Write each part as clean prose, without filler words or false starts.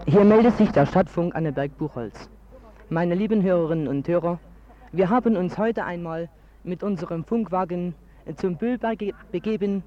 Hier meldet sich der Stadtfunk Annaberg-Buchholz. Meine lieben Hörerinnen und Hörer, wir haben uns heute einmal mit unserem Funkwagen zum Böhlberg begeben.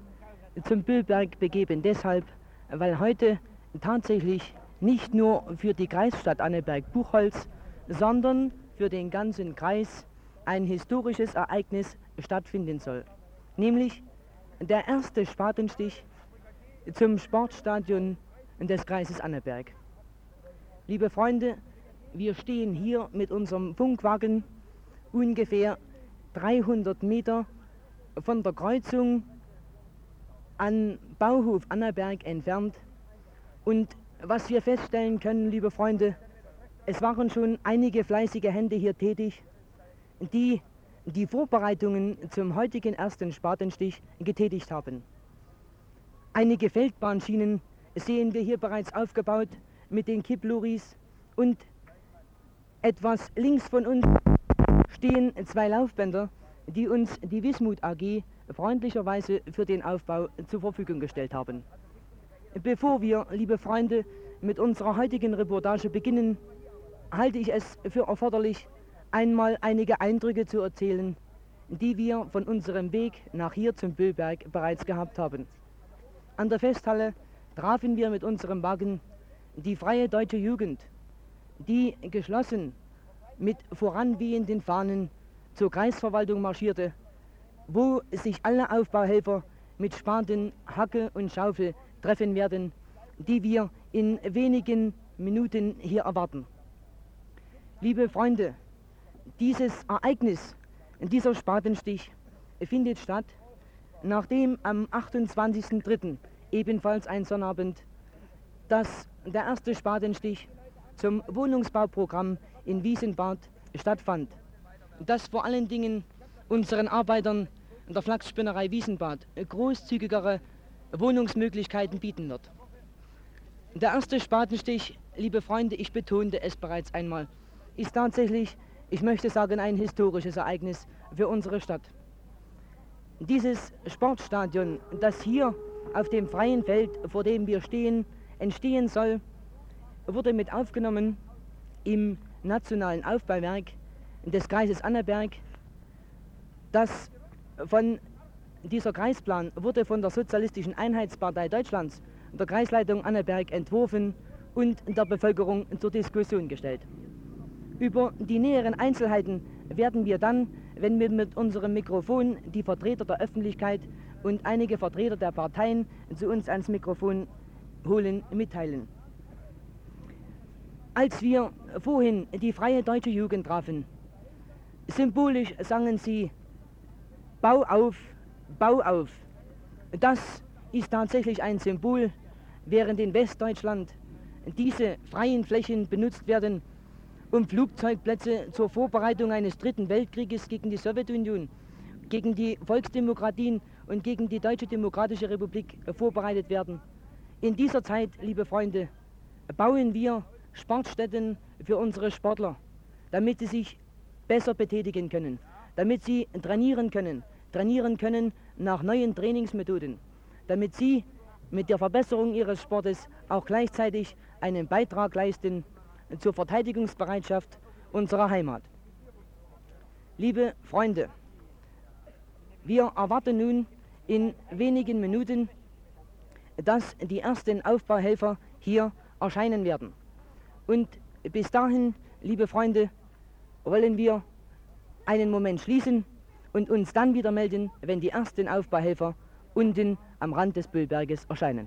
Deshalb, weil heute tatsächlich nicht nur für die Kreisstadt Annaberg-Buchholz, sondern für den ganzen Kreis ein historisches Ereignis stattfinden soll. Nämlich der erste Spatenstich zum Sportstadion des Kreises Annaberg. Liebe Freunde, wir stehen hier mit unserem Funkwagen ungefähr 300 Meter von der Kreuzung an Bauhof Annaberg entfernt. Und was wir feststellen können, liebe Freunde, es waren schon einige fleißige Hände hier tätig, die die Vorbereitungen zum heutigen ersten Spatenstich getätigt haben. Einige Feldbahnschienen sehen wir hier bereits aufgebaut mit den Kipploris, und etwas links von uns stehen zwei Laufbänder, die uns die Wismut AG freundlicherweise für den Aufbau zur Verfügung gestellt haben. Bevor wir, liebe Freunde, mit unserer heutigen Reportage beginnen, halte ich es für erforderlich, einmal einige Eindrücke zu erzählen, die wir von unserem Weg nach hier zum Böhlberg bereits gehabt haben. An der Festhalle trafen wir mit unserem Wagen die Freie Deutsche Jugend, die geschlossen mit voranwehenden Fahnen zur Kreisverwaltung marschierte, wo sich alle Aufbauhelfer mit Spaten, Hacke und Schaufel treffen werden, die wir in wenigen Minuten hier erwarten. Liebe Freunde, dieses Ereignis, dieser Spatenstich, findet statt, nachdem am 28.03., ebenfalls ein Sonnabend, der erste Spatenstich zum Wohnungsbauprogramm in Wiesenbad stattfand, das vor allen Dingen unseren Arbeitern der Flachsspinnerei Wiesenbad großzügigere Wohnungsmöglichkeiten bieten wird. Der erste Spatenstich, liebe Freunde, ich betonte es bereits einmal, ist tatsächlich, ich möchte sagen, ein historisches Ereignis für unsere Stadt. Dieses Sportstadion, das hier auf dem freien Feld, vor dem wir stehen, entstehen soll, wurde mit aufgenommen im nationalen Aufbauwerk des Kreises Annaberg. Dieser Kreisplan wurde von der Sozialistischen Einheitspartei Deutschlands, der Kreisleitung Annaberg, entworfen und der Bevölkerung zur Diskussion gestellt. Über die näheren Einzelheiten werden wir dann, wenn wir mit unserem Mikrofon die Vertreter der Öffentlichkeit und einige Vertreter der Parteien zu uns ans Mikrofon holen, mitteilen. Als wir vorhin die Freie Deutsche Jugend trafen, symbolisch sangen sie Bau auf, Bau auf. Das ist tatsächlich ein Symbol, während in Westdeutschland diese freien Flächen benutzt werden, um Flugzeugplätze zur Vorbereitung eines dritten Weltkrieges gegen die Sowjetunion, gegen die Volksdemokratien und gegen die Deutsche Demokratische Republik vorbereitet werden. In dieser Zeit, liebe Freunde, bauen wir Sportstätten für unsere Sportler, damit sie sich besser betätigen können, damit sie trainieren können nach neuen Trainingsmethoden, damit sie mit der Verbesserung ihres Sportes auch gleichzeitig einen Beitrag leisten zur Verteidigungsbereitschaft unserer Heimat. Liebe Freunde, wir erwarten nun in wenigen Minuten, dass die ersten Aufbauhelfer hier erscheinen werden. Und bis dahin, liebe Freunde, wollen wir einen Moment schließen und uns dann wieder melden, wenn die ersten Aufbauhelfer unten am Rand des Böhlberges erscheinen.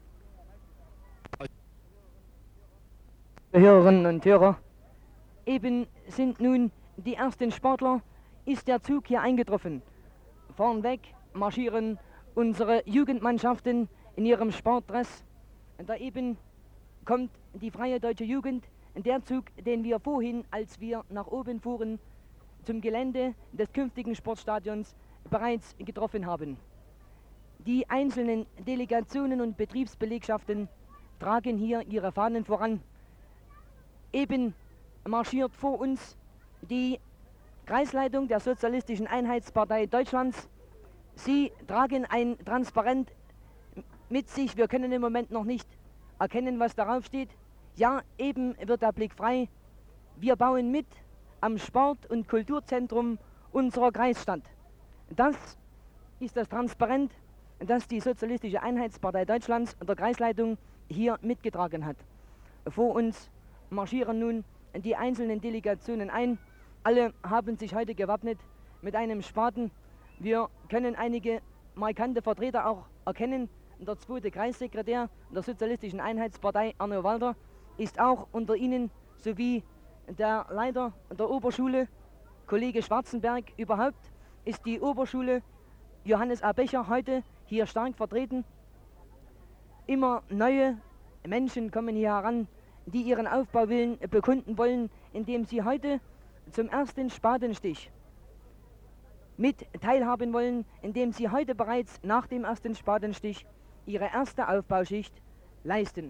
Hörerinnen und Hörer, eben sind nun die ersten Sportler, ist der Zug hier eingetroffen. Vornweg marschieren unsere Jugendmannschaften in ihrem Sportdress. Da eben kommt die Freie Deutsche Jugend, der Zug, den wir vorhin, als wir nach oben fuhren, zum Gelände des künftigen Sportstadions bereits getroffen haben. Die einzelnen Delegationen und Betriebsbelegschaften tragen hier ihre Fahnen voran. Eben marschiert vor uns die Kreisleitung der Sozialistischen Einheitspartei Deutschlands. Sie tragen ein Transparent mit sich. Wir können im Moment noch nicht erkennen, was darauf steht. Ja, eben wird der Blick frei. Wir bauen mit am Sport- und Kulturzentrum unserer Kreisstadt. Das ist das Transparent, das die Sozialistische Einheitspartei Deutschlands und der Kreisleitung hier mitgetragen hat. Vor uns marschieren nun die einzelnen Delegationen ein. Alle haben sich heute gewappnet mit einem Spaten. Wir können einige markante Vertreter auch erkennen. Der zweite Kreissekretär der Sozialistischen Einheitspartei, Arno Walter, ist auch unter ihnen, sowie der Leiter der Oberschule, Kollege Schwarzenberg. Überhaupt ist die Oberschule Johannes A. Becher heute hier stark vertreten. Immer neue Menschen kommen hier heran, die ihren Aufbauwillen bekunden wollen, indem sie heute zum ersten Spatenstich mit teilhaben wollen, indem sie heute bereits nach dem ersten Spatenstich ihre erste Aufbauschicht leisten.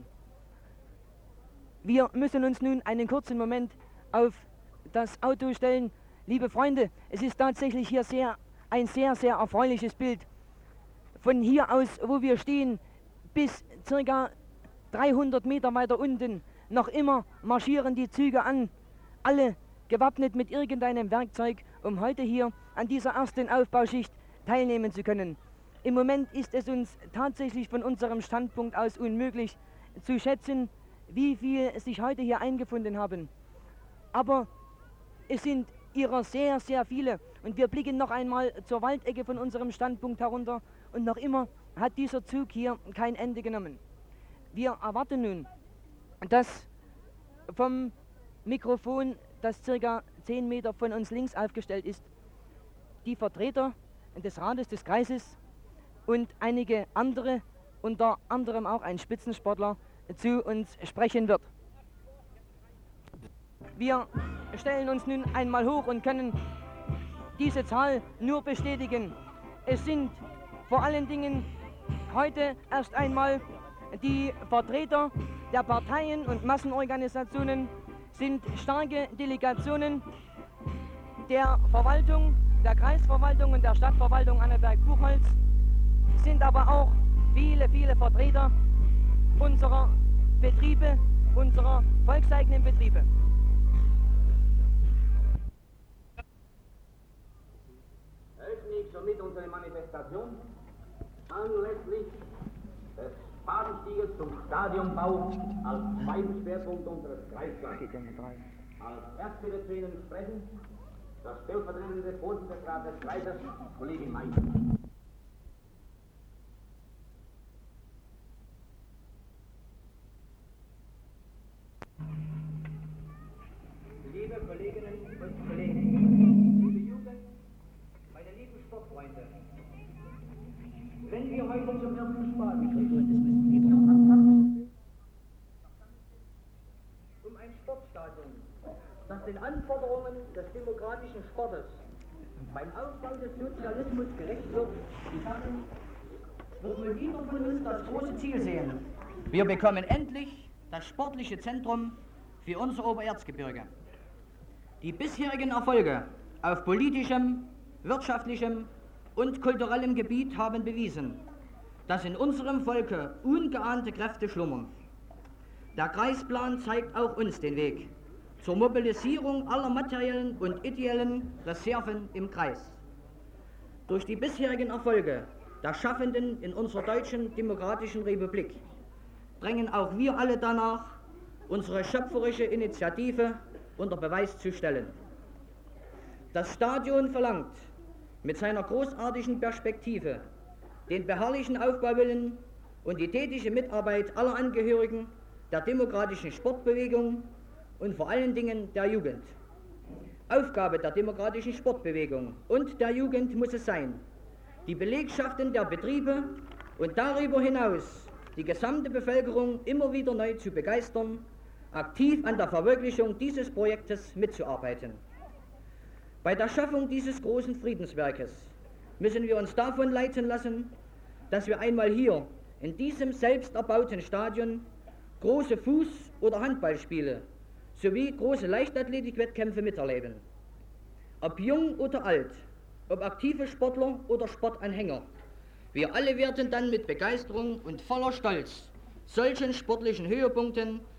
Wir müssen uns nun einen kurzen Moment auf das Auto stellen. Liebe Freunde, es ist tatsächlich hier ein sehr erfreuliches Bild. Von hier aus, wo wir stehen, bis circa 300 Meter weiter unten, noch immer marschieren die Züge an, alle gewappnet mit irgendeinem Werkzeug, um heute hier an dieser ersten Aufbauschicht teilnehmen zu können. Im Moment ist es uns tatsächlich von unserem Standpunkt aus unmöglich zu schätzen, wie viel sich heute hier eingefunden haben. Aber es sind ihrer sehr viele, und wir blicken noch einmal zur Waldecke von unserem Standpunkt herunter, und noch immer hat dieser Zug hier kein Ende genommen. Wir erwarten nun, dass vom Mikrofon, das circa 10 Meter von uns links aufgestellt ist, die Vertreter des Rates des Kreises und einige andere, unter anderem auch ein Spitzensportler, zu uns sprechen wird. Wir stellen uns nun einmal hoch und können diese Zahl nur bestätigen. Es sind vor allen Dingen heute erst einmal die Vertreter der Parteien und Massenorganisationen, sind starke Delegationen der Verwaltung, der Kreisverwaltung und der Stadtverwaltung Annaberg-Buchholz, sind aber auch viele Vertreter unserer Betriebe, unserer volkseigenen Betriebe. Eröffne ich somit unsere Manifestation anlässlich des Spatenstieges zum Stadionbau als zweiten Schwerpunkt unseres Kreisplanes. Als Erste wird zu Ihnen sprechen der stellvertretende Vorsitzende des Rates des Kreises, Kollege May. Liebe Kolleginnen und Kollegen, liebe Jugend, meine lieben Sportfreunde, wenn wir heute zum ersten Spatenstich um ein Sportstadion, das den Anforderungen des demokratischen Sportes beim Aufbau des Sozialismus gerecht wird, wird wohl jeder von uns das große Ziel sehen. Wir bekommen endlich das sportliche Zentrum für unser Obererzgebirge. Die bisherigen Erfolge auf politischem, wirtschaftlichem und kulturellem Gebiet haben bewiesen, dass in unserem Volke ungeahnte Kräfte schlummern. Der Kreisplan zeigt auch uns den Weg zur Mobilisierung aller materiellen und ideellen Reserven im Kreis. Durch die bisherigen Erfolge der Schaffenden in unserer deutschen demokratischen Republik drängen auch wir alle danach, unsere schöpferische Initiative unter Beweis zu stellen. Das Stadion verlangt mit seiner großartigen Perspektive, den beharrlichen Aufbauwillen und die tätige Mitarbeit aller Angehörigen der demokratischen Sportbewegung und vor allen Dingen der Jugend. Aufgabe der demokratischen Sportbewegung und der Jugend muss es sein, die Belegschaften der Betriebe und darüber hinaus die gesamte Bevölkerung immer wieder neu zu begeistern, aktiv an der Verwirklichung dieses Projektes mitzuarbeiten. Bei der Schaffung dieses großen Friedenswerkes müssen wir uns davon leiten lassen, dass wir einmal hier in diesem selbst erbauten Stadion große Fuß- oder Handballspiele sowie große Leichtathletikwettkämpfe miterleben. Ob jung oder alt, ob aktive Sportler oder Sportanhänger, wir alle werden dann mit Begeisterung und voller Stolz solchen sportlichen Höhepunkten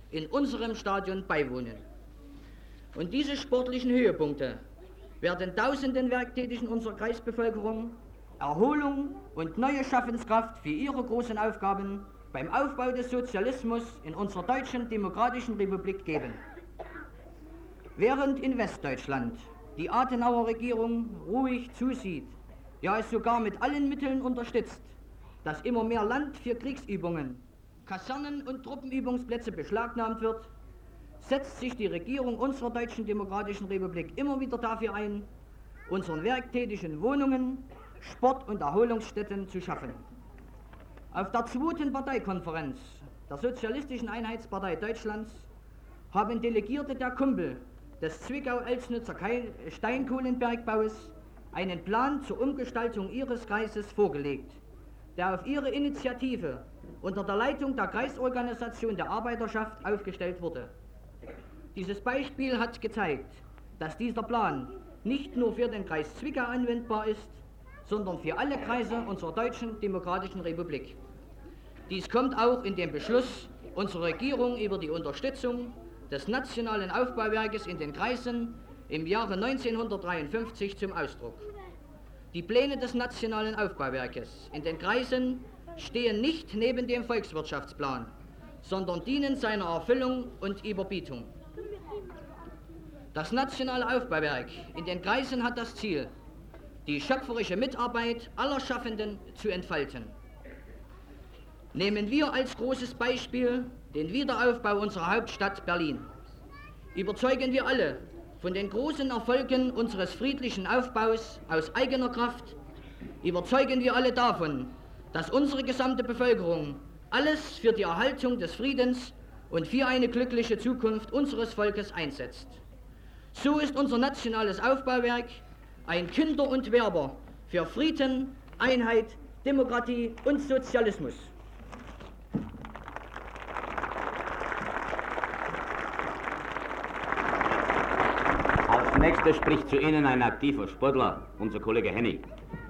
in unserem Stadion beiwohnen. Und diese sportlichen Höhepunkte werden tausenden Werktätigen unserer Kreisbevölkerung Erholung und neue Schaffenskraft für ihre großen Aufgaben beim Aufbau des Sozialismus in unserer deutschen demokratischen Republik geben. Während in Westdeutschland die Adenauer-Regierung ruhig zusieht, ja es sogar mit allen Mitteln unterstützt, dass immer mehr Land für Kriegsübungen, Kasernen und Truppenübungsplätze beschlagnahmt wird, setzt sich die Regierung unserer deutschen demokratischen Republik immer wieder dafür ein, unseren werktätigen Wohnungen, Sport- und Erholungsstätten zu schaffen. Auf der 2. Parteikonferenz der Sozialistischen Einheitspartei Deutschlands haben Delegierte der Kumpel des Zwickau-Elsnitzer Steinkohlenbergbaus einen Plan zur Umgestaltung ihres Kreises vorgelegt, der auf ihre Initiative unter der Leitung der Kreisorganisation der Arbeiterschaft aufgestellt wurde. Dieses Beispiel hat gezeigt, dass dieser Plan nicht nur für den Kreis Zwickau anwendbar ist, sondern für alle Kreise unserer deutschen demokratischen Republik. Dies kommt auch in dem Beschluss unserer Regierung über die Unterstützung des nationalen Aufbauwerkes in den Kreisen im Jahre 1953 zum Ausdruck. Die Pläne des nationalen Aufbauwerkes in den Kreisen stehen nicht neben dem Volkswirtschaftsplan, sondern dienen seiner Erfüllung und Überbietung. Das nationale Aufbauwerk in den Kreisen hat das Ziel, die schöpferische Mitarbeit aller Schaffenden zu entfalten. Nehmen wir als großes Beispiel den Wiederaufbau unserer Hauptstadt Berlin. Überzeugen wir alle von den großen Erfolgen unseres friedlichen Aufbaus aus eigener Kraft, überzeugen wir alle davon, dass unsere gesamte Bevölkerung alles für die Erhaltung des Friedens und für eine glückliche Zukunft unseres Volkes einsetzt. So ist unser nationales Aufbauwerk ein Künder und Werber für Frieden, Einheit, Demokratie und Sozialismus. Als nächster spricht zu Ihnen ein aktiver Sportler, unser Kollege Hennig.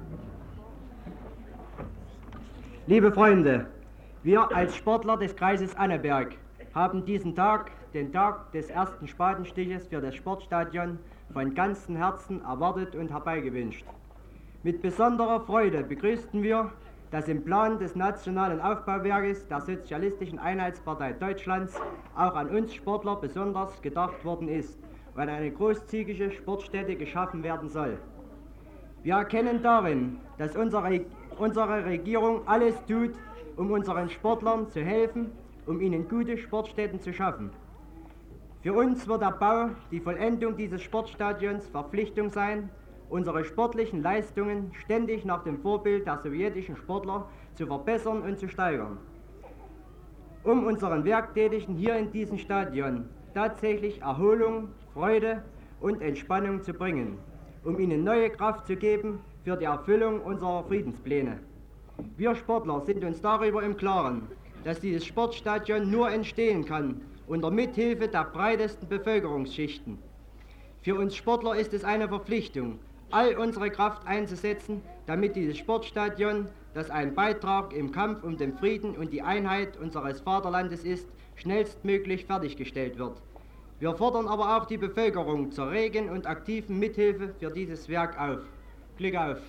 Liebe Freunde, wir als Sportler des Kreises Anneberg haben diesen Tag, den Tag des ersten Spatenstiches für das Sportstadion, von ganzem Herzen erwartet und herbeigewünscht. Mit besonderer Freude begrüßten wir, dass im Plan des Nationalen Aufbauwerkes der Sozialistischen Einheitspartei Deutschlands auch an uns Sportler besonders gedacht worden ist und eine großzügige Sportstätte geschaffen werden soll. Wir erkennen darin, dass unsere Regierung alles tut, um unseren Sportlern zu helfen, um ihnen gute Sportstätten zu schaffen. Für uns wird der Bau, die Vollendung dieses Sportstadions Verpflichtung sein, unsere sportlichen Leistungen ständig nach dem Vorbild der sowjetischen Sportler zu verbessern und zu steigern. Um unseren Werktätigen hier in diesem Stadion tatsächlich Erholung, Freude und Entspannung zu bringen, um ihnen neue Kraft zu geben für die Erfüllung unserer Friedenspläne. Wir Sportler sind uns darüber im Klaren, dass dieses Sportstadion nur entstehen kann unter Mithilfe der breitesten Bevölkerungsschichten. Für uns Sportler ist es eine Verpflichtung, all unsere Kraft einzusetzen, damit dieses Sportstadion, das ein Beitrag im Kampf um den Frieden und die Einheit unseres Vaterlandes ist, schnellstmöglich fertiggestellt wird. Wir fordern aber auch die Bevölkerung zur regen und aktiven Mithilfe für dieses Werk auf. Glück auf!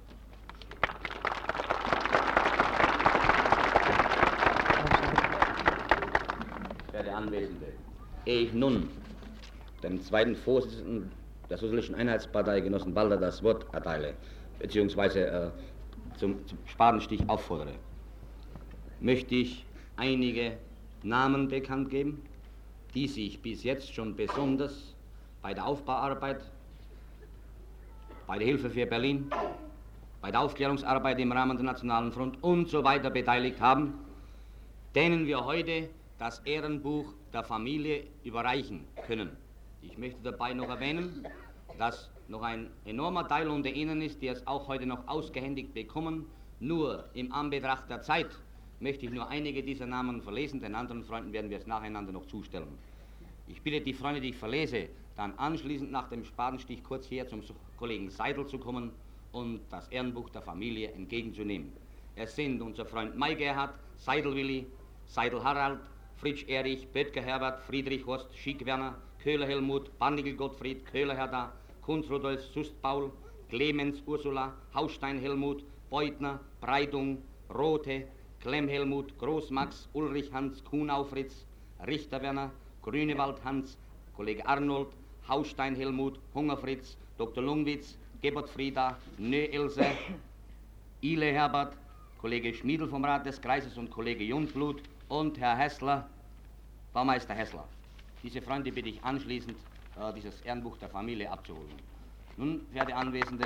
Verehrte Anwesende, ehe ich nun dem zweiten Vorsitzenden der Sozialistischen Einheitspartei, Genossen Balder, das Wort erteile, beziehungsweise zum Spatenstich auffordere, möchte ich einige Namen bekannt geben, die sich bis jetzt schon besonders bei der Aufbauarbeit, bei der Hilfe für Berlin, bei der Aufklärungsarbeit im Rahmen der Nationalen Front und so weiter beteiligt haben, denen wir heute das Ehrenbuch der Familie überreichen können. Ich möchte dabei noch erwähnen, dass noch ein enormer Teil unter Ihnen ist, die es auch heute noch ausgehändigt bekommen. Nur im Anbetracht der Zeit möchte ich nur einige dieser Namen verlesen, den anderen Freunden werden wir es nacheinander noch zustellen. Ich bitte die Freunde, die ich verlese, dann anschließend nach dem Spatenstich kurz her zum Kollegen Seidel zu kommen und das Ehrenbuch der Familie entgegenzunehmen. Es sind unser Freund May Gerhard, Seidel Willi, Seidel Harald, Fritsch Erich, Böttger Herbert, Friedrich Horst, Schick Werner, Köhler Helmut, Bandigl Gottfried, Köhler Herda, Kunz Rudolf, Sust Paul, Clemens Ursula, Haustein Helmut, Beutner, Breitung, Rothe, Klemm Helmut, Großmax, Ulrich Hans, Kuhnau Fritz, Richter Werner, Grünewald Hans, Kollege Arnold, Haustein Helmut, Hunger Fritz, Dr. Lungwitz, Gebert Frieda, Nö Ilse, Ile Herbert, Kollege Schmiedl vom Rat des Kreises und Kollege Jundblut und Herr Hessler, Baumeister Hessler. Diese Freunde bitte ich anschließend, dieses Ehrenbuch der Familie abzuholen. Nun, verehrte Anwesende,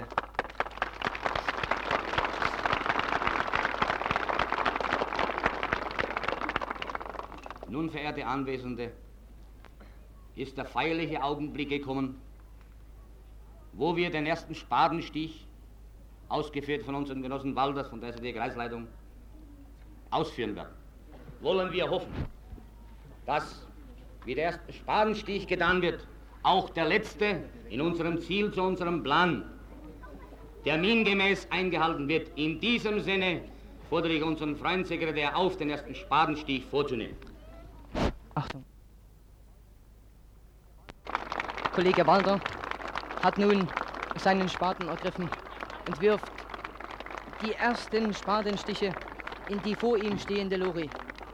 ist der feierliche Augenblick gekommen, wo wir den ersten Spatenstich, ausgeführt von unserem Genossen Walders von der SED-Kreisleitung, ausführen werden. Wollen wir hoffen, dass, wie der erste Spatenstich getan wird, auch der letzte in unserem Ziel zu unserem Plan termingemäß eingehalten wird. In diesem Sinne fordere ich unseren Freund Sekretär auf, den ersten Spatenstich vorzunehmen. Achtung. Kollege Walter hat nun seinen Spaten ergriffen und wirft die ersten Spatenstiche in die vor ihm stehende Lori.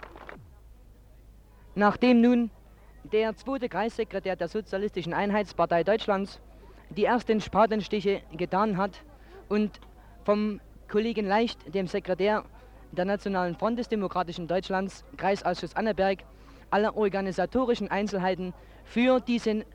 Nachdem nun der zweite Kreissekretär der Sozialistischen Einheitspartei Deutschlands die ersten Spatenstiche getan hat und vom Kollegen Leicht, dem Sekretär der Nationalen Front des Demokratischen Deutschlands, Kreisausschuss Annaberg, alle organisatorischen Einzelheiten für den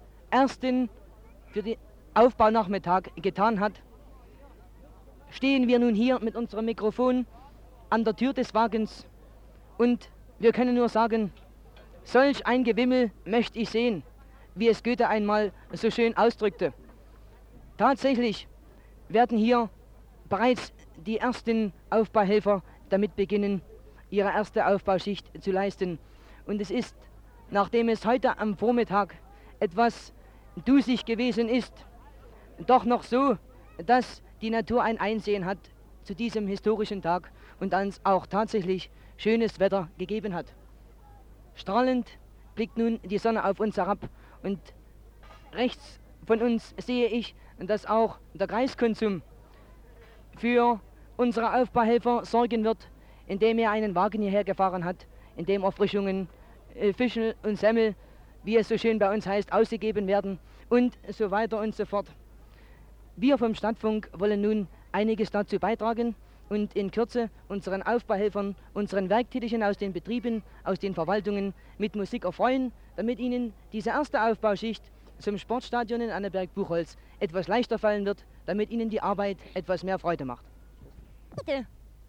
Aufbaunachmittag getan hat, stehen wir nun hier mit unserem Mikrofon an der Tür des Wagens und wir können nur sagen, solch ein Gewimmel möchte ich sehen, wie es Goethe einmal so schön ausdrückte. Tatsächlich werden hier bereits die ersten Aufbauhelfer damit beginnen, ihre erste Aufbauschicht zu leisten. Und es ist, nachdem es heute am Vormittag etwas dusig gewesen ist, doch noch so, dass die Natur ein Einsehen hat zu diesem historischen Tag und uns auch tatsächlich schönes Wetter gegeben hat. Strahlend blickt nun die Sonne auf uns herab und rechts von uns sehe ich, dass auch der Kreiskonsum für unsere Aufbauhelfer sorgen wird, indem er einen Wagen hierher gefahren hat, in dem Erfrischungen, Fischl und Semmel, wie es so schön bei uns heißt, ausgegeben werden und so weiter und so fort. Wir vom Stadtfunk wollen nun einiges dazu beitragen und in Kürze unseren Aufbauhelfern, unseren Werktätigen aus den Betrieben, aus den Verwaltungen mit Musik erfreuen, damit ihnen diese erste Aufbauschicht zum Sportstadion in Annaberg-Buchholz etwas leichter fallen wird, damit ihnen die Arbeit etwas mehr Freude macht. Bitte.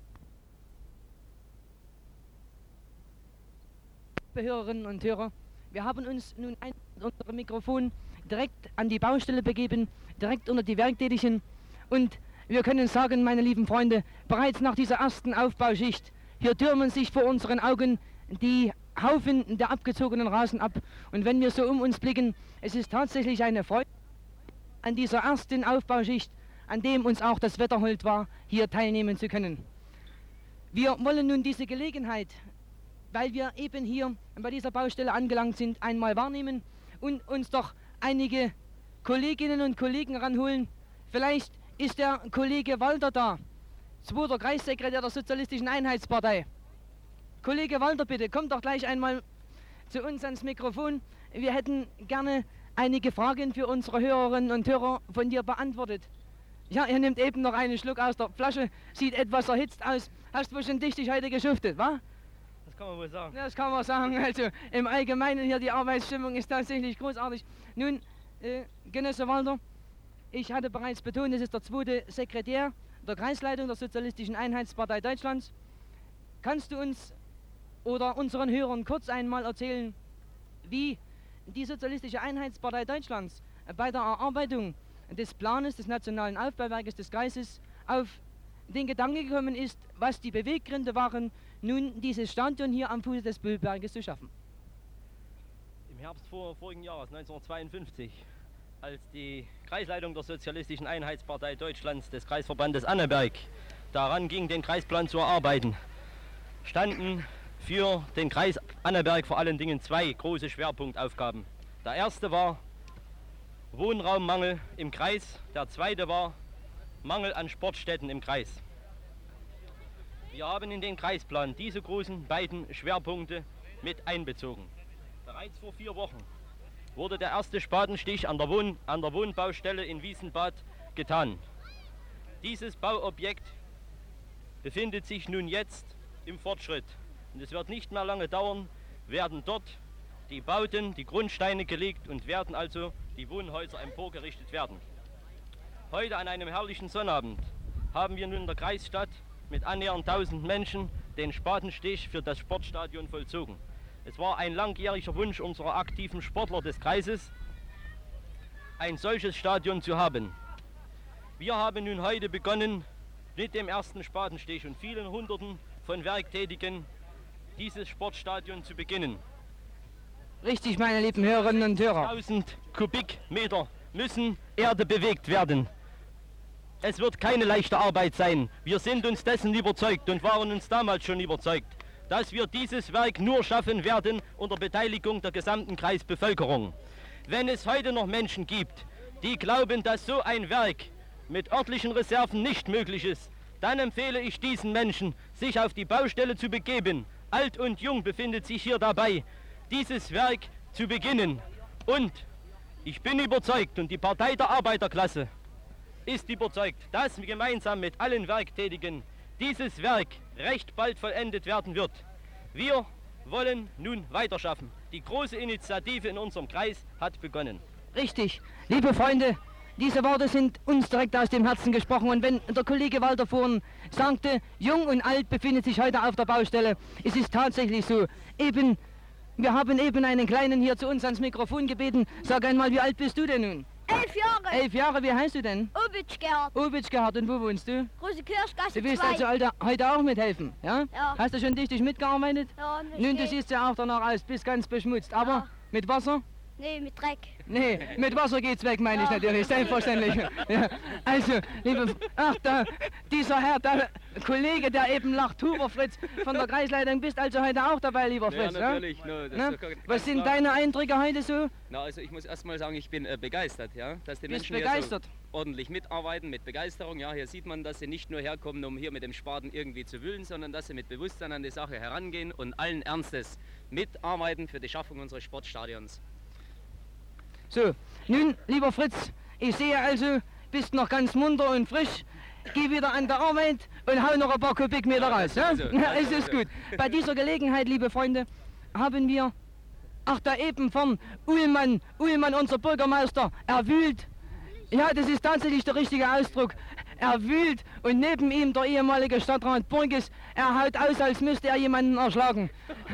Hörerinnen und Hörer, wir haben uns nun mit unserem Mikrofon direkt an die Baustelle begeben, direkt unter die Werktätigen und wir können sagen, meine lieben Freunde, bereits nach dieser ersten Aufbauschicht, hier türmen sich vor unseren Augen die Haufen der abgezogenen Rasen ab und wenn wir so um uns blicken, es ist tatsächlich eine Freude an dieser ersten Aufbauschicht, an dem uns auch das Wetter hold war, hier teilnehmen zu können. Wir wollen nun diese Gelegenheit, weil wir eben hier bei dieser Baustelle angelangt sind, einmal wahrnehmen und uns doch einige Kolleginnen und Kollegen ranholen. Vielleicht ist der Kollege Walter da, zweiter Kreissekretär der Sozialistischen Einheitspartei. Kollege Walter, bitte, kommt doch gleich einmal zu uns ans Mikrofon. Wir hätten gerne einige Fragen für unsere Hörerinnen und Hörer von dir beantwortet. Ja, er nimmt eben noch einen Schluck aus der Flasche, sieht etwas erhitzt aus. Hast du schon dichtig heute geschuftet, wa? Das kann man wohl sagen. Ja, das kann man sagen. Also im Allgemeinen hier die Arbeitsstimmung ist tatsächlich großartig. Nun, Genosse Walter, ich hatte bereits betont, es ist der zweite Sekretär der Kreisleitung der Sozialistischen Einheitspartei Deutschlands. Kannst du uns oder unseren Hörern kurz einmal erzählen, wie die Sozialistische Einheitspartei Deutschlands bei der Erarbeitung des Planes des Nationalen Aufbauwerkes des Kreises auf den Gedanken gekommen ist, was die Beweggründe waren, nun dieses Stadion hier am Fuße des Böhlberges zu schaffen? Im Herbst vorigen Jahres, 1952, als die Kreisleitung der Sozialistischen Einheitspartei Deutschlands des Kreisverbandes Annaberg daran ging, den Kreisplan zu erarbeiten, standen für den Kreis Annaberg vor allen Dingen zwei große Schwerpunktaufgaben. Der erste war Wohnraummangel im Kreis, der zweite war Mangel an Sportstätten im Kreis. Wir haben in den Kreisplan diese großen beiden Schwerpunkte mit einbezogen. Bereits vor 4 Wochen wurde der erste Spatenstich an der Wohnbaustelle in Wiesenbad getan. Dieses Bauobjekt befindet sich nun jetzt im Fortschritt und es wird nicht mehr lange dauern, werden dort die Bauten, die Grundsteine gelegt und werden also die Wohnhäuser emporgerichtet werden. Heute an einem herrlichen Sonnabend haben wir nun in der Kreisstadt mit annähernd 1000 Menschen den Spatenstich für das Sportstadion vollzogen. Es war ein langjähriger Wunsch unserer aktiven Sportler des Kreises, ein solches Stadion zu haben. Wir haben nun heute begonnen, mit dem ersten Spatenstich und vielen Hunderten von Werktätigen dieses Sportstadion zu beginnen. Richtig, meine lieben Hörerinnen und Hörer. 1000 Kubikmeter müssen Erde bewegt werden. Es wird keine leichte Arbeit sein. Wir sind uns dessen überzeugt und waren uns damals schon überzeugt, dass wir dieses Werk nur schaffen werden unter Beteiligung der gesamten Kreisbevölkerung. Wenn es heute noch Menschen gibt, die glauben, dass so ein Werk mit örtlichen Reserven nicht möglich ist, dann empfehle ich diesen Menschen, sich auf die Baustelle zu begeben. Alt und jung befindet sich hier dabei, dieses Werk zu beginnen. Und ich bin überzeugt, und die Partei der Arbeiterklasse ist überzeugt, dass wir gemeinsam mit allen Werktätigen dieses Werk recht bald vollendet werden wird. Wir wollen nun weiterschaffen. Die große Initiative in unserem Kreis hat begonnen. Richtig. Liebe Freunde, diese Worte sind uns direkt aus dem Herzen gesprochen. Und wenn der Kollege Walter vorhin sagte, jung und alt befindet sich heute auf der Baustelle, es ist tatsächlich so. Wir haben eben einen Kleinen hier zu uns ans Mikrofon gebeten. Sag einmal, wie alt bist du denn nun? 11 Jahre. 11 Jahre, wie heißt du denn? Ubitsch Gerhard. Ubitsch Gerhard, und wo wohnst du? Rosekirchgasse Du willst 2. also heute auch mithelfen, ja? Ja. Hast du schon tüchtig mitgearbeitet? Ja, Nun, du siehst ja auch danach aus, bist ganz beschmutzt. Aber Ja. mit Wasser? Nee, mit Dreck. Nee, mit Wasser geht's weg, meine ich natürlich, selbstverständlich. Ja, also, dieser Herr, der Kollege, der eben lacht, Huber Fritz von der Kreisleitung, bist also heute auch dabei, lieber Fritz. Ja, natürlich. Ja? No, Na? Was sind deine Eindrücke heute so? Na, also ich muss erst mal sagen, ich bin begeistert, ja, dass die Bist Menschen begeistert? hier so ordentlich mitarbeiten, mit Begeisterung. Ja, hier sieht man, dass sie nicht nur herkommen, um hier mit dem Spaten irgendwie zu wühlen, sondern dass sie mit Bewusstsein an die Sache herangehen und allen Ernstes mitarbeiten für die Schaffung unseres Sportstadions. So, nun, lieber Fritz, ich sehe also, bist noch ganz munter und frisch. Geh wieder an der Arbeit und hau noch ein paar Kubikmeter raus. Ja? Es ist gut. Bei dieser Gelegenheit, liebe Freunde, haben wir, da eben von Uhlmann, unser Bürgermeister, er wühlt. Ja, das ist tatsächlich der richtige Ausdruck. Er wühlt und neben ihm der ehemalige Stadtrat Burgis, er haut aus, als müsste er jemanden erschlagen.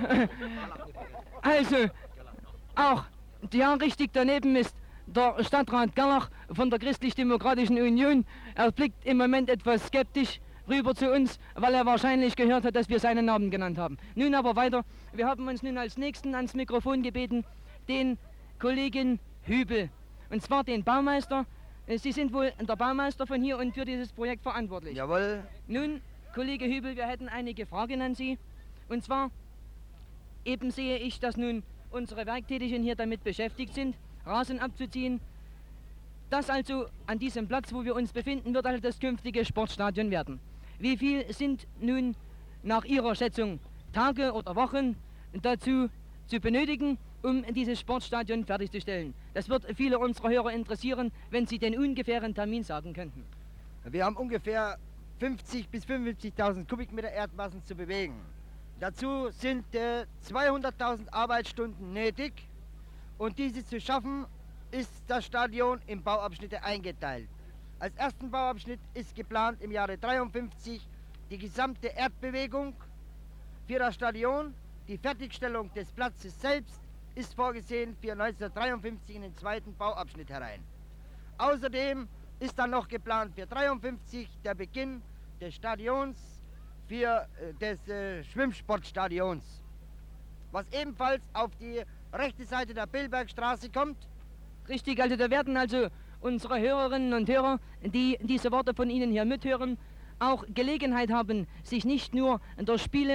Also, auch, ja, richtig daneben ist der Stadtrat Gerlach von der Christlich-Demokratischen Union. Er blickt im Moment etwas skeptisch rüber zu uns, weil er wahrscheinlich gehört hat, dass wir seinen Namen genannt haben. Nun aber weiter. Wir haben uns nun als Nächsten ans Mikrofon gebeten, den Kollegen Hübel. Und zwar den Baumeister. Sie sind wohl der Baumeister von hier und für dieses Projekt verantwortlich. Jawohl. Nun, Kollege Hübel, wir hätten einige Fragen an Sie. Und zwar, eben sehe ich, dass nun unsere Werktätigen hier damit beschäftigt sind, Rasen abzuziehen. Das also an diesem Platz, wo wir uns befinden, wird also das künftige Sportstadion werden. Wie viel sind nun nach Ihrer Schätzung Tage oder Wochen dazu zu benötigen, um dieses Sportstadion fertigzustellen? Das wird viele unserer Hörer interessieren, wenn Sie den ungefähren Termin sagen könnten. Wir haben ungefähr 50.000 bis 55.000 Kubikmeter Erdmassen zu bewegen. Dazu sind 200.000 Arbeitsstunden nötig und diese zu schaffen, ist das Stadion in Bauabschnitte eingeteilt. Als ersten Bauabschnitt ist geplant im Jahre 53 die gesamte Erdbewegung für das Stadion. Die Fertigstellung des Platzes selbst ist vorgesehen für 1953 in den zweiten Bauabschnitt herein. Außerdem ist dann noch geplant für 53 der Beginn des Stadions des Schwimmsportstadions, was ebenfalls auf die rechte Seite der Billbergstraße kommt. Richtig, also da werden also unsere Hörerinnen und Hörer, die diese Worte von Ihnen hier mithören, auch Gelegenheit haben, sich nicht nur der Spiele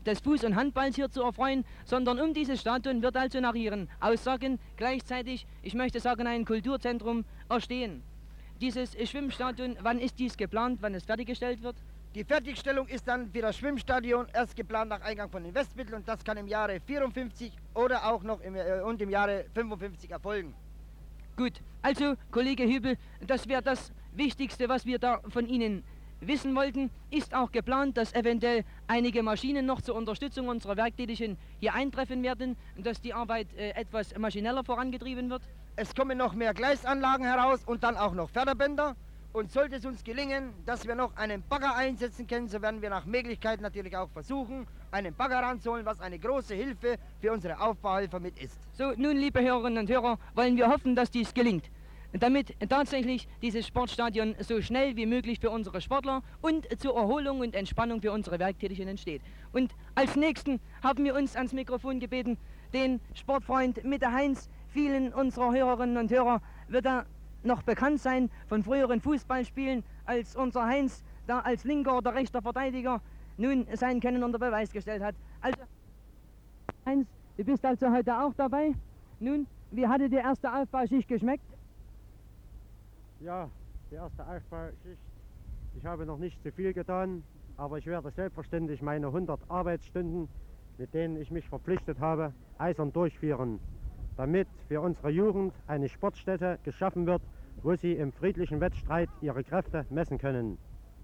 des Fuß- und Handballs hier zu erfreuen, sondern um dieses Stadion wird also nach Ihren Aussagen gleichzeitig, ich möchte sagen, ein Kulturzentrum erstehen. Dieses Schwimmstadion, wann ist dies geplant, wann es fertiggestellt wird? Die Fertigstellung ist dann für das Schwimmstadion erst geplant nach Eingang von Investmitteln und das kann im Jahre 54 oder auch noch im Jahre 55 erfolgen. Gut, also Kollege Hübel, das wäre das Wichtigste, was wir da von Ihnen wissen wollten. Ist auch geplant, dass eventuell einige Maschinen noch zur Unterstützung unserer Werktätigen hier eintreffen werden, dass die Arbeit etwas maschineller vorangetrieben wird? Es kommen noch mehr Gleisanlagen heraus und dann auch noch Förderbänder. Und sollte es uns gelingen, dass wir noch einen Bagger einsetzen können, so werden wir nach Möglichkeit natürlich auch versuchen, einen Bagger ranzuholen, was eine große Hilfe für unsere Aufbauhelfer mit ist. So, nun, liebe Hörerinnen und Hörer, wollen wir hoffen, dass dies gelingt, damit tatsächlich dieses Sportstadion so schnell wie möglich für unsere Sportler und zur Erholung und Entspannung für unsere Werktätigen entsteht. Und als Nächsten haben wir uns ans Mikrofon gebeten, den Sportfreund Mitte Heinz. Vielen unserer Hörerinnen und Hörer wird er noch bekannt sein von früheren Fußballspielen, als unser Heinz da als linker oder rechter Verteidiger nun sein Können unter Beweis gestellt hat. Also, Heinz, du bist also heute auch dabei. Nun, wie hatte die erste Aufbauschicht geschmeckt? Ja, die erste Aufbauschicht. Ich habe noch nicht zu viel getan, aber ich werde selbstverständlich meine 100 Arbeitsstunden, mit denen ich mich verpflichtet habe, eisern durchführen, damit für unsere Jugend eine Sportstätte geschaffen wird, wo sie im friedlichen Wettstreit ihre Kräfte messen können.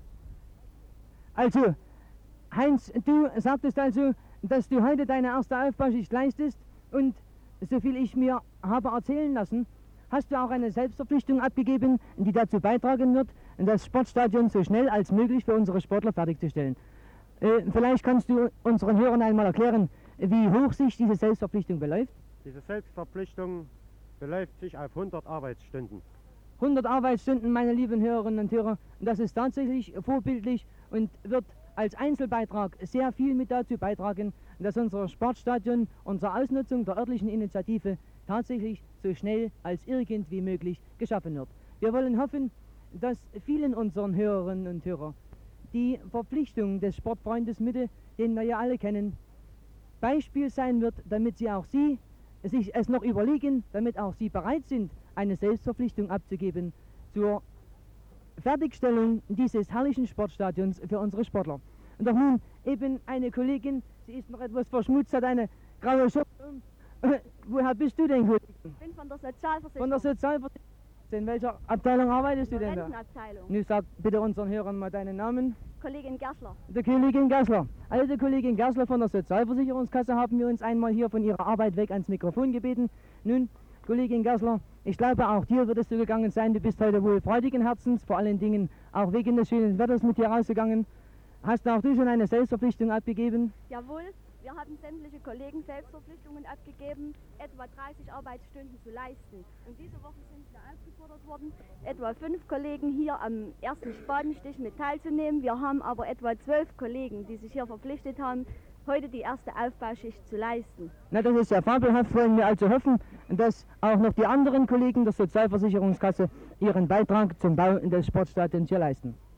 Also, Heinz, du sagtest also, dass du heute deine erste Aufbauschicht leistest und, soviel ich mir habe erzählen lassen, hast du auch eine Selbstverpflichtung abgegeben, die dazu beitragen wird, das Sportstadion so schnell als möglich für unsere Sportler fertigzustellen. Vielleicht kannst du unseren Hörern einmal erklären, wie hoch sich diese Selbstverpflichtung beläuft? Diese Selbstverpflichtung beläuft sich auf 100 Arbeitsstunden. 100 Arbeitsstunden, meine lieben Hörerinnen und Hörer, das ist tatsächlich vorbildlich und wird als Einzelbeitrag sehr viel mit dazu beitragen, dass unser Sportstadion, unsere Ausnutzung der örtlichen Initiative tatsächlich so schnell als irgendwie möglich geschaffen wird. Wir wollen hoffen, dass vielen unseren Hörerinnen und Hörern die Verpflichtung des Sportfreundes Mitte, den wir ja alle kennen, Beispiel sein wird, damit sie auch Sie sich es noch überlegen, damit auch Sie bereit sind, eine Selbstverpflichtung abzugeben zur Fertigstellung dieses herrlichen Sportstadions für unsere Sportler. Und doch nun eben eine Kollegin, sie ist noch etwas verschmutzt, hat eine graue Schürze. Woher bist du denn, Kollegin? Ich bin von der Sozialversicherung. Von der Sozialversicherung. In welcher Abteilung arbeitest du denn da? Rentenabteilung. Nun sag bitte unseren Hörern mal deinen Namen. Kollegin Gersler. Die Kollegin Gersler. Also Kollegin Gersler von der Sozialversicherungskasse haben wir uns einmal hier von ihrer Arbeit weg ans Mikrofon gebeten. Nun, Kollegin Gersler, ich glaube auch dir wird es so gegangen sein, du bist heute wohl freudigen Herzens, vor allen Dingen auch wegen des schönen Wetters mit dir rausgegangen. Hast auch du schon eine Selbstverpflichtung abgegeben? Jawohl, wir haben sämtliche Kollegen Selbstverpflichtungen abgegeben, etwa 30 Arbeitsstunden zu leisten. Und diese Woche sind wir aufgefordert worden, etwa 5 Kollegen hier am ersten Spatenstich mit teilzunehmen. Wir haben aber etwa 12 Kollegen, die sich hier verpflichtet haben, heute die erste Aufbauschicht zu leisten. Na, das ist ja fabelhaft, wollen wir also hoffen, dass auch noch die anderen Kollegen der Sozialversicherungskasse ihren Beitrag zum Bau des Sportstadions hier leisten.